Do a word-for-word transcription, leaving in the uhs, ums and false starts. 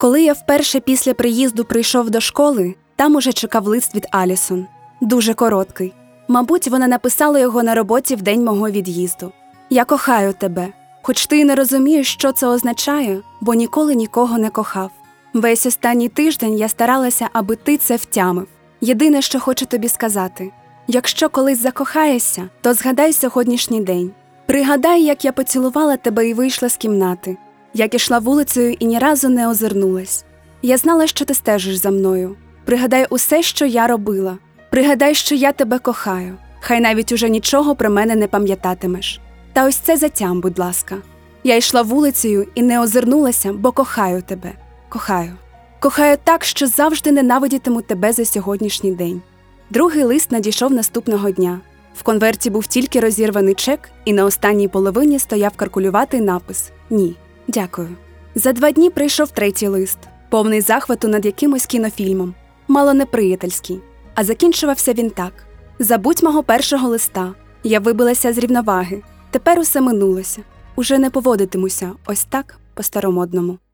Коли я вперше після приїзду прийшов до школи, там уже чекав лист від Алісон. Дуже короткий. Мабуть, вона написала його на роботі в день мого від'їзду. «Я кохаю тебе, хоч ти й не розумієш, що це означає, бо ніколи нікого не кохав. Весь останній тиждень я старалася, аби ти це втямив. Єдине, що хочу тобі сказати. Якщо колись закохаєшся, то згадай сьогоднішній день. Пригадай, як я поцілувала тебе і вийшла з кімнати. Як ішла вулицею і ні разу не озирнулась. Я знала, що ти стежиш за мною. Пригадай усе, що я робила. Пригадай, що я тебе кохаю. Хай навіть уже нічого про мене не пам'ятатимеш. Та ось це затям, будь ласка. Я йшла вулицею і не озирнулася, бо кохаю тебе. Кохаю. Кохаю так, що завжди ненавидітиму тебе за сьогоднішній день». Другий лист надійшов наступного дня. В конверті був тільки розірваний чек, і на останній половині стояв каркулюватий напис «Ні, дякую». За два дні прийшов третій лист, повний захвату над якимось кінофільмом, мало неприятельський. А закінчувався він так: «Забудь мого першого листа. Я вибилася з рівноваги. Тепер усе минулося. Уже не поводитимуся ось так по-старомодному».